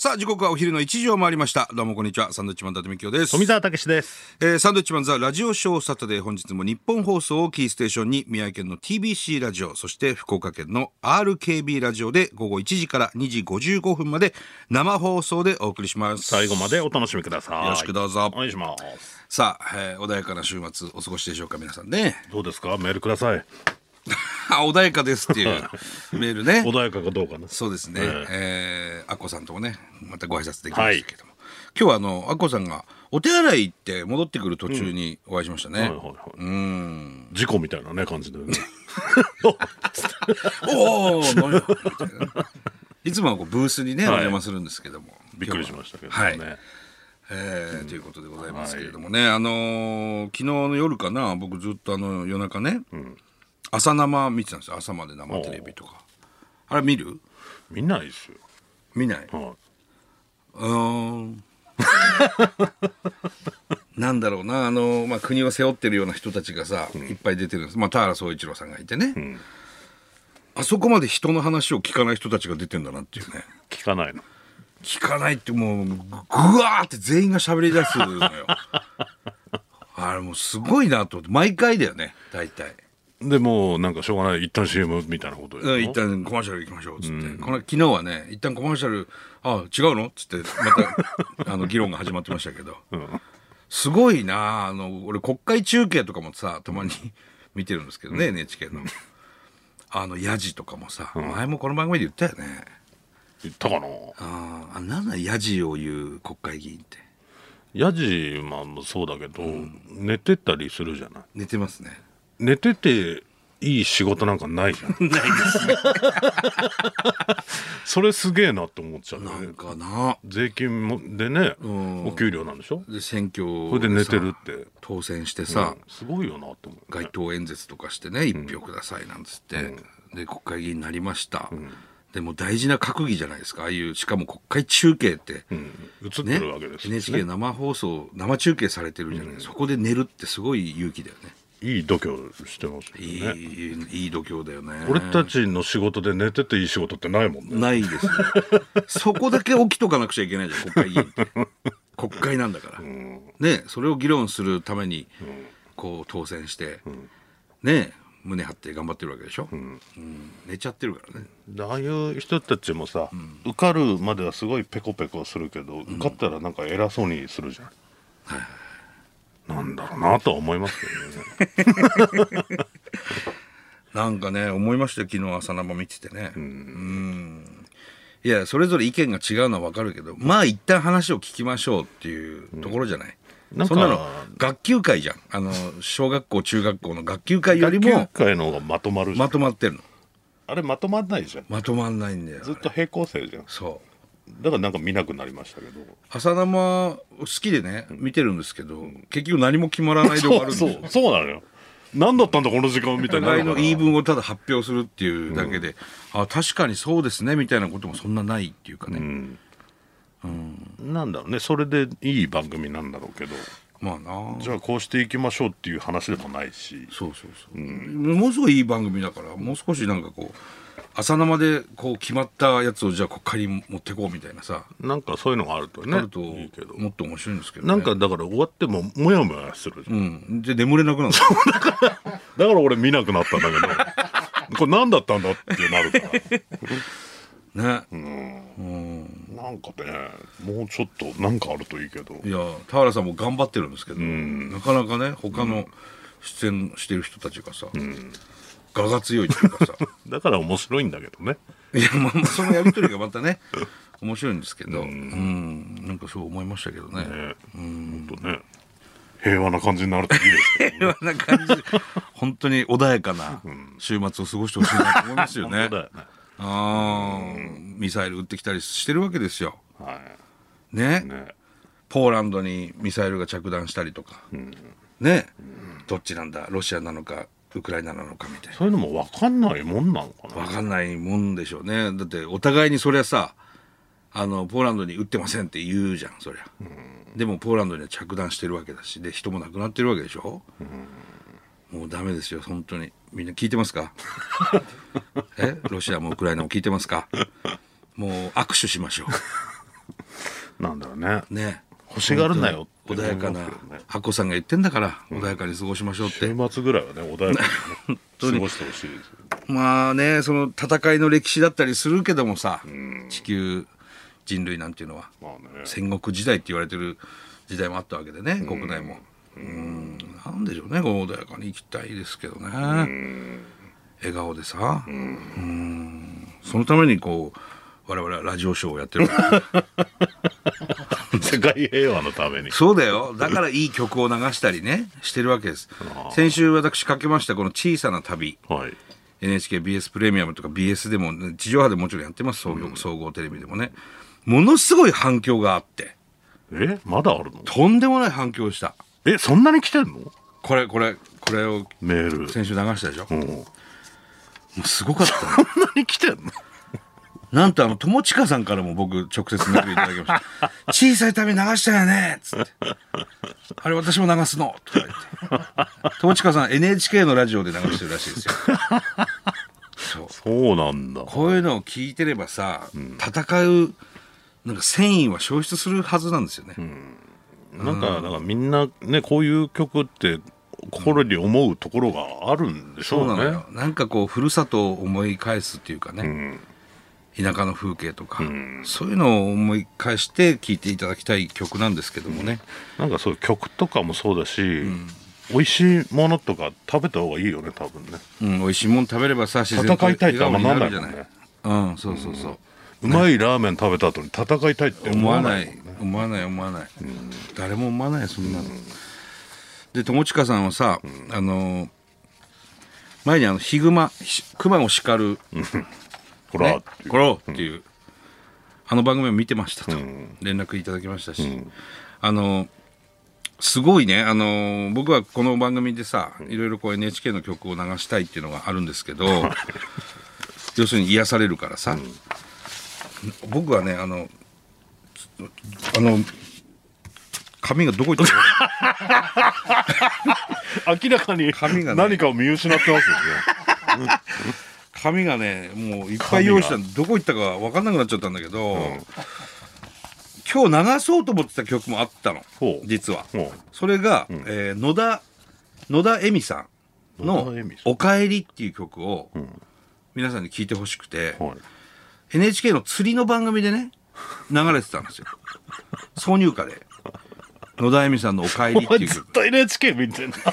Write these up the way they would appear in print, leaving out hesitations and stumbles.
さあ時刻はお昼の1時を回りました。どうもこんにちは。サンドウィッチマン伊達美京です。 富澤たけしです。 サンドウィッチマンザラジオショーサタデー、本日も日本放送をキーステーションに宮城県の TBC ラジオ、そして福岡県の RKB ラジオで午後1時から2時55分まで生放送でお送りします。 最後までお楽しみください。 よろしくどうぞ。 お願いします。 さあ、穏やかな週末お過ごしでしょうか皆さんね。 どうですか、メールください。 穏やかですっていうメールね。 穏やかかどうかな。 そうですね、アッコさんともねまたご挨拶できましたけども、今日はアッコさんがお手洗い行って戻ってくる途中にお会いしましたね。 事故みたいなね感じでねおおいつもはこうブースにね、お邪魔するんですけども、 びっくりしましたけどね。 ということでございますけれどもね、昨日の夜かな、僕ずっと夜中ね、朝生見てたんですよ。朝まで生テレビとか。あれ見る？ 見ないですよ。 見ない。なんだろうな、国を背負ってるような人たちがさ、いっぱい出てるんです。田原総一郎さんがいてね、あそこまで人の話を聞かない人たちが出てんだなっていうね。 聞かないの？ 聞かないって、もうぐわーって全員が喋り出すのよあれもうすごいなと思って、毎回だよね大体。 でもなんかしょうがない、一旦 CM みたいなことで、 一旦コマーシャル行きましょうっつって、昨日はね一旦コマーシャル、違うのっつってまた議論が始まってましたけど、すごいな。俺国会中継とかもさたまに見てるんですけどね、NHK のヤジとかもさ、前もこの番組で言ったよね。 言ったかな。 なんだヤジを言う国会議員って。 ヤジもそうだけど、寝てたりするじゃない。 寝てますね。 寝てていい仕事なんかないじゃんないですねそれすげえなって思っちゃうね。 なんかな、 税金もでね、お給料なんでしょ。 で選挙それで寝てるって当選してさ、 すごいよなって思う、 街頭演説とかしてね、一票くださいなんつって、で国会議員になりました、でも大事な閣議じゃないですか、ああいう。しかも国会中継って、 映ってるわけですよね。 NHK 生放送生中継されてるじゃない、そこで寝るってすごい勇気だよね。 いい度胸してますよね。 いい度胸だよね。 俺たちの仕事で寝てていい仕事ってないもんね。 ないですよそこだけ起きとかなくちゃいけないじゃん国会議員って国会なんだから、ね、それを議論するためにこう当選して、ね、胸張って頑張ってるわけでしょ、寝ちゃってるからね。 ああいう人たちもさ、受かるまではすごいペコペコするけど、受かったらなんか偉そうにするじゃん、なんだろうなとは思いますけどねなんかね思いましたよ、昨日朝生見ててね。いやそれぞれ意見が違うのは分かるけど、一旦話を聞きましょうっていうところじゃない、そんなの学級会じゃん。小学校中学校の学級会よりも学級会の方がまとまるじゃん。 まとまってるの。 あれまとまんないじゃん。 まとまんないんだよ。 ずっと平行線じゃん。 そうだからなんか見なくなりましたけど、 朝生好きでね見てるんですけど、結局何も決まらないで終わるんですよ。 そうなのよ。何だったんだこの時間みたいな。 お互いの言い分をただ発表するっていうだけで、確かにそうですねみたいなこともそんなないっていうかね、 なんだろうね、それでいい番組なんだろうけど、じゃあこうしていきましょうっていう話でもないし。 そう、ものすごいいい番組だから、もう少しなんかこう朝生でこう決まったやつをじゃあ国会に持ってこうみたいなさ、 なんかそういうのがあるとね、 あるといいけど、 もっと面白いんですけどね。 なんかだから終わってもモヤモヤするじゃん、 で眠れなくなるだから俺見なくなったんだけどこれ何だったんだってなるからね。 なんかね、もうちょっとなんかあるといいけど。 いや田原さんも頑張ってるんですけど、なかなかね他の出演してる人たちがさ、我が強いというかさだから面白いんだけどね。 いやそのやり取りがまたね面白いんですけど、なんかそう思いましたけどね。 本当ね、平和な感じになるといいですけど、ね、 平和な感じ本当に穏やかな週末を過ごしてほしいなと思いますよね。 本当だよね。 ミサイル撃ってきたりしてるわけですよ、ね。 ね、 ポーランドにミサイルが着弾したりとか、ね、どっちなんだロシアなのかウクライナなのかみたいな、 そういうのも分かんないもんなのかな。 分かんないもんでしょうね。だってお互いにそりゃさ、ポーランドに撃ってませんって言うじゃんそりゃ、でもポーランドには着弾してるわけだし、で人も亡くなってるわけでしょ、もうダメですよ本当に。みんな聞いてますかロシアもウクライナも聞いてますか。もう握手しましょうなんだろうね。 ね、 欲しがるなよって穏やかな思いますけどね。 アッコさんが言ってんだから、穏やかに過ごしましょうって、 週末ぐらいはね穏やかに、ね、過ごしてほしいですよ。 まあね、その戦いの歴史だったりするけどもさ、地球人類なんていうのは、 まあね、 戦国時代って言われてる時代もあったわけでね、国内も。なんでしょうね、こう穏やかに生きたいですけどね。笑顔でさ、そのためにこう我々はラジオショーをやってる世界平和のために。 そうだよ。だからいい曲を流したりねしてるわけです。先週私かけましたこの小さな旅、 はい、 NHKBS プレミアムとか BS でも、ね、地上波でもちろんやってます。総合テレビでもね、ものすごい反響があって、 まだあるの？ とんでもない反響した。 そんなに来てんの？ これをメール先週流したでしょ。 もうすごかった、ね、 そんなに来てんの？ なんと友近さんからも僕直接メールいただきました小さい旅流したよねっつってあれ私も流すのとか言って友近さん NHK のラジオで流してるらしいですよ。 そうなんだ。 こういうのを聞いてればさ、戦うなんか繊維は消失するはずなんですよね。 なんかみんなねこういう曲って心に思うところがあるんでしょうね。 そうなのよ。なんかこうふるさとを思い返すっていうかね、田舎の風景とか、そういうのを思い返して聴いていただきたい曲なんですけどもね、 なんかそういう曲とかもそうだし、美味しいものとか食べた方がいいよね多分ね。 美味しいもの食べればさ自然と戦いたいってあんまなんないじゃもんね。 そうそうそう、 うまいラーメン食べた後に戦いたいって思わないもんね。 思わない、誰も思わないそんなの。で友近さんはさ、前にヒグマ熊を叱るこらっていう、あの番組を見てましたと、連絡いただきましたし、すごいね、僕はこの番組でさ、いろいろこう NHK の曲を流したいっていうのがあるんですけど要するに癒されるからさ、僕はね髪がどこ行ったの明らかに何かを見失ってますよね髪がねもういっぱい用意したんでどこ行ったか分かんなくなっちゃったんだけど、今日流そうと思ってた曲もあったの実は。それが、野田恵美さんの「おかえり」っていう曲を皆さんに聴いてほしくて、NHK の釣りの番組でね流れてたんですよ挿入歌で野田恵美さんの「おかえり」っていう曲。 ずっと NHK 見てんだ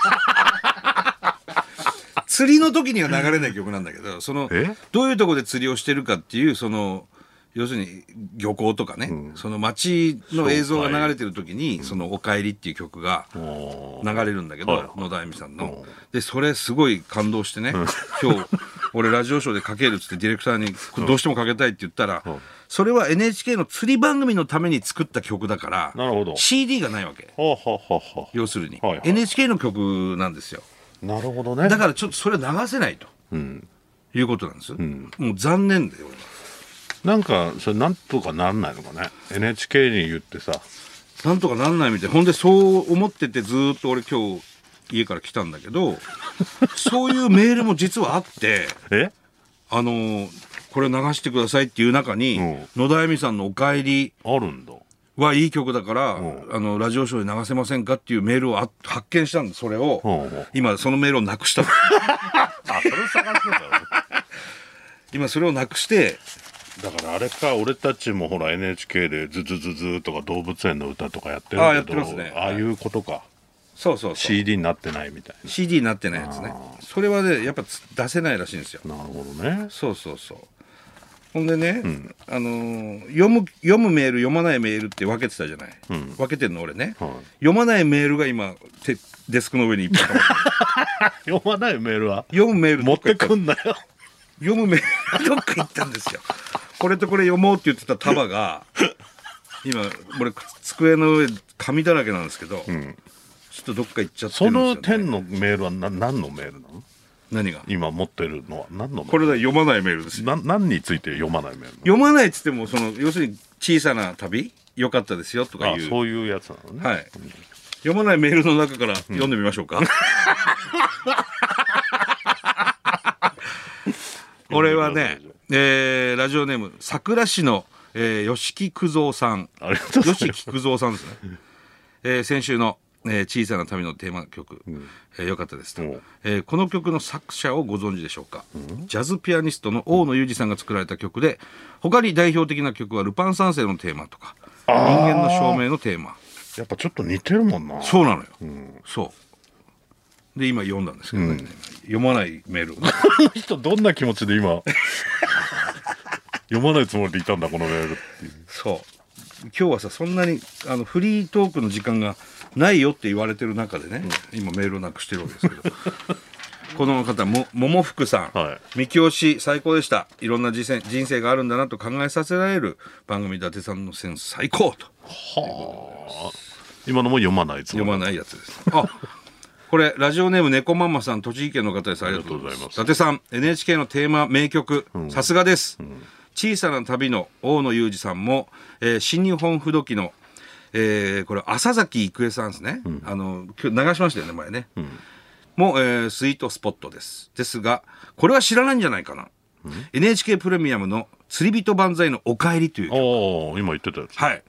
釣りの時には流れない曲なんだけど、どういうところで釣りをしてるかっていう要するに漁港とかね、その街の映像が流れてる時にその「おかえり」っていう曲が流れるんだけど、野田恵美さんの。でそれすごい感動してね今日俺ラジオショーでかけるっつってディレクターにどうしてもかけたいって言ったら、それは NHK の釣り番組のために作った曲だから CD がないわけ。要するに NHK の曲なんですよ。 なるほどね。 だからちょっとそれ流せないと、いうことなんですよ、もう残念だよ。 なんかそれなんとかなんないのかね NHK に言ってさ。 なんとかなんないみたい。ほんでそう思っててずっと俺今日家から来たんだけどそういうメールも実はあってこれ流してくださいっていう中に、野田恵美さんの「おかえり」 あるんだはいい曲だから、ラジオショーで流せませんかっていうメールを発見したんで、それを、今そのメールをなくしたそれ探してた今それをなくして。 だからあれか、俺たちもほら NHK でズズズズとか動物園の歌とかやってるけど、 やってますね。 ああいうことか。 そう CD になってないみたいな。 CD になってないやつね。それはねやっぱ出せないらしいんですよ。 なるほどね。 そうほんでね、読むメール読まないメールって分けてたじゃない、分けてんの俺ね、読まないメールが今デスクの上にいっぱい溜まって読まないメールは読むメール持ってくんなよ読むメールどっか行ったんですよこれとこれ読もうって言ってた束が今俺机の上紙だらけなんですけど、ちょっとどっか行っちゃってるんですよね。 その点のメールは何のメールなの？ 何が今持ってるのは何のメール？ これだ読まないメールですよ。 何について読まないメール？ 読まないっつっても要するに小さな旅良かったですよとかいうそういうやつなのね。 はい、読まないメールの中から読んでみましょうか、これはね、ラジオネーム桜市の、 吉木久蔵さん。 ありがとうございます。 吉木久蔵さんですね。先週の、小さな旅のテーマ曲、よかったですと、この曲の作者をご存知でしょうか。ジャズピアニストの大野裕二さんが作られた曲で、他に代表的な曲はルパン三世のテーマとか人間の証明のテーマ。 やっぱちょっと似てるもんな。 そうなのよ、そうで今読んだんですけどね、読まないメールをあの人どんな気持ちで今読まないつもりでいたんだこのメールっていう。 そう今日はさそんなにフリートークの時間がないよって言われてる中でね、今メールをなくしてるわけですけどこの方桃福さん、三木推し最高でした。いろんな人生があるんだなと考えさせられる番組。伊達さんのセンス最高と。 はあ、今のも読まないつもり。 読まないやつです。あ、これラジオネーム猫ママさん、栃木県の方です。ありがとうございます。伊達さん NHK のテーマ名曲、さすがです、小さな旅の大野裕二さんも、新日本不動機の、これ浅崎郁恵さんですね、今日流しましたよね前ね、もう、スイートスポットですが、これは知らないんじゃないかな、NHK プレミアムの釣り人万歳のお帰りという曲。 今言ってたやつ。 はい、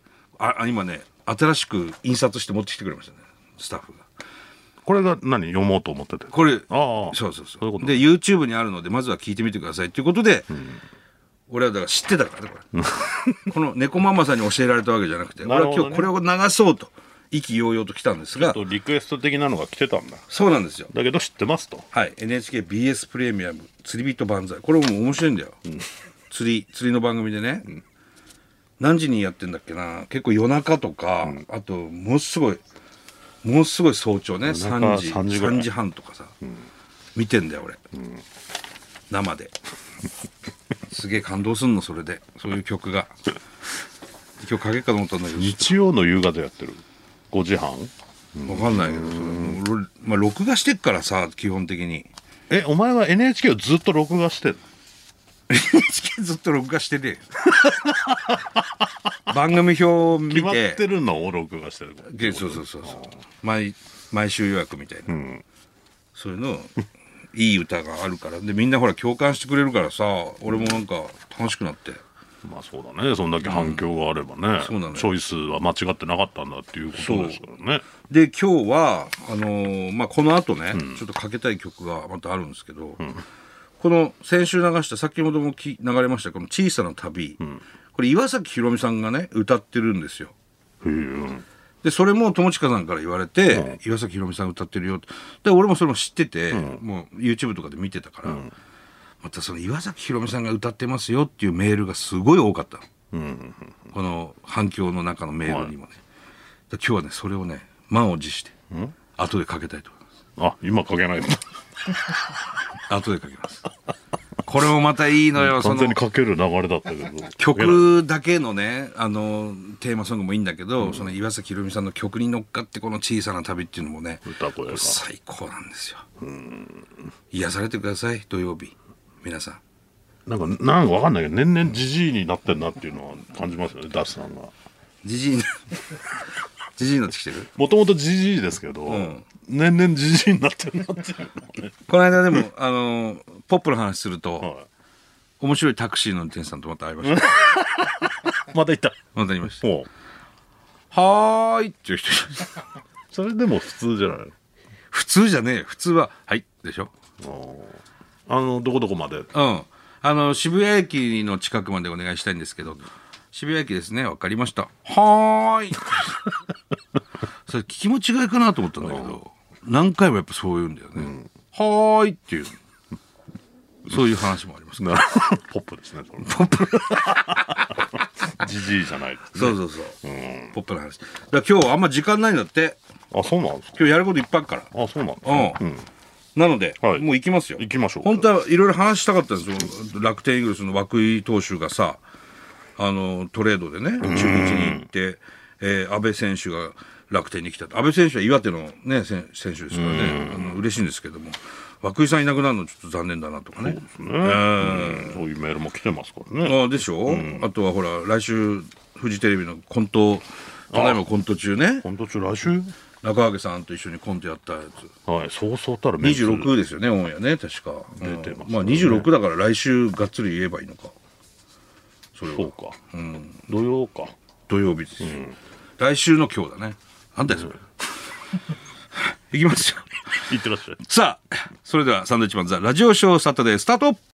今ね新しく印刷して持ってきてくれましたね、スタッフが。 これが何読もうと思ってて、 これそうそうで YouTube にあるのでまずは聞いてみてくださいということで、俺はだから知ってたからねこれこの猫ママさんに教えられたわけじゃなくて、俺は今日これを流そうと意気揚々と来たんですが、 リクエスト的なのが来てたんだ。 そうなんですよ。 だけど知ってますと。 はい、 NHKBS プレミアム釣り人万歳、これも面白いんだよ、釣りの番組でね、何時にやってんだっけな、結構夜中とか、あとものすごい早朝ね、3時半とかさ、見てんだよ俺、生ですげえ感動すんの。それでそういう曲が今日かけっかと思ったんだけど、 日曜の夕方やってる5時半分かんないけど、それ録画してっからさ基本的に。 お前は NHK をずっと録画してる NHK ずっと録画してて番組表を見て決まってるのを録画してる。 そう毎週予約みたいな、そういうのいい歌があるからで、みんなほら共感してくれるからさ、俺もなんか楽しくなって、 まあそうだね、そんだけ反響があればね、チョイスは間違ってなかったんだっていうことですからね。 で今日はこの後ね、ちょっとかけたい曲がまたあるんですけど、この先週流した先ほども流れましたこの小さな旅、これ岩崎宏美さんがね歌ってるんですよ。でそれも友近さんから言われて、岩崎宏美さん歌ってるよって。で俺もそれも知ってて、もう YouTube とかで見てたから、またその岩崎宏美さんが歌ってますよっていうメールがすごい多かったの、この反響の中のメールにもね、今日はねそれをね満を持して後でかけたいと思います。 今かけないと後でかけます。これもまたいいのよ。 完全にかける流れだったけど曲だけのねテーマソングもいいんだけど、その岩崎宏美さんの曲に乗っかってこの小さな旅っていうのもね最高なんですよ。癒されてください土曜日皆さん。 なんか分かんないけど年々ジジイになってんなっていうのは感じますよね、ダスさんが。 ジジイになってきてる。 もともとジジイですけど、年々ジジイになってるなっていうのね。 この間でもポップの話すると、面白いタクシーの運転手さんとまた会いましたまたいた。 またいました。はーいっていう人それでも普通じゃない。 普通じゃねえ、普通ははいでしょ。 どこどこまで、 渋谷駅の近くまでお願いしたいんですけど、渋谷駅ですね、わかりました、はーいそれ聞き間違いかなと思ったんだけど、何回もやっぱそう言うんだよね、はーいっていうそういう話もありますからポップですねそれ。ポップジジイじゃないですね。 そう、ポップの話だから今日あんま時間ないんだって。 そうなんですか。 今日やることいっぱいあるから。 そうなんですか。 なので、もう行きますよ。 行きましょう。 本当はいろいろ話したかったんですよ。楽天イーグルスの涌井投手がさ、トレードでね中日に行って、阿部選手が楽天に来た。阿部選手は岩手の、ね、選手ですからね、嬉しいんですけども、涌井さんいなくなるのちょっと残念だなとかね。そうですね、 そういうメールも来てますからね。 でしょ、あとはほら来週フジテレビのコント、ただいまコント中ね。 コント中来週中揚さんと一緒にコントやったやつ、 そうそうたる 26ですよね、オンエアね確か。 出てますね。 26だから来週がっつり言えばいいのか。 それはそうか、土曜か。 土曜日ですよ、来週の今日だね。なんだよそれ、いきますよ。 いってらっしゃい。 さあそれではサンドウィッチマンザラジオショーサタデースタート。